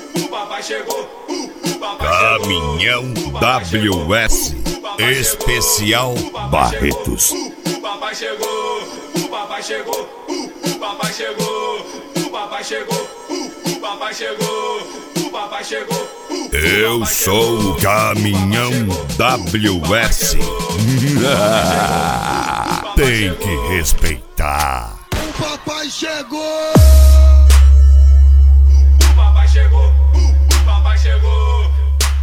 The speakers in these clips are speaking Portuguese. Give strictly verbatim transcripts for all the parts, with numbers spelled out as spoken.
o papai chegou, o papai Caminhão W S Especial Barretos. O papai chegou, o papai chegou, o papai chegou, o papai chegou, o papai chegou, o papai chegou. Eu sou o Caminhão W S. Tem que respeitar. O papai chegou. O papai chegou, o papai chegou.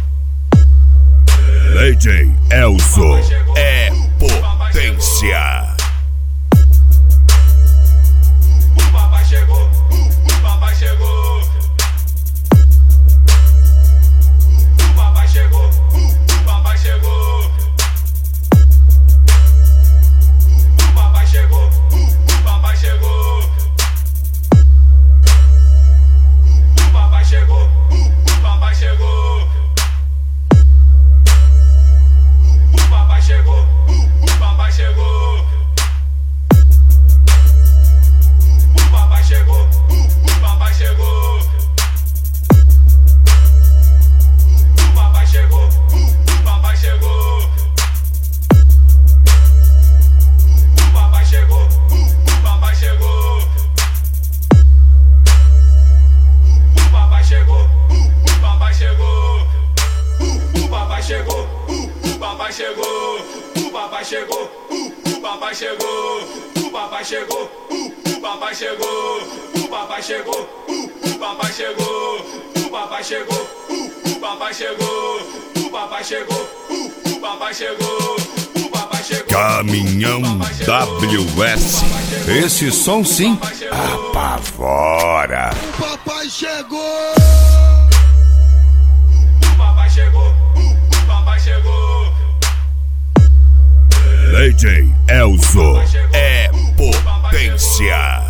D J Elzo é potência. O papai chegou, o papai chegou. O papai chegou, o papai chegou. O papai chegou, o papai chegou. O papai chegou, o papai chegou. O papai chegou, o papai chegou. O papai chegou, o papai chegou. O papai chegou, o papai chegou. O papai chegou, o papai chegou. O papai chegou, o papai chegou. O papai chegou, o papai chegou. O papai chegou, o papai chegou. O papai chegou, o papai chegou. O papai chegou, o papai chegou. O papai chegou, o papai chegou. O papai chegou, o papai chegou. O papai chegou. Caminhão W S. Esse som sim apavora. O papai chegou. O papai chegou, o papai chegou. D J Elzo é potência.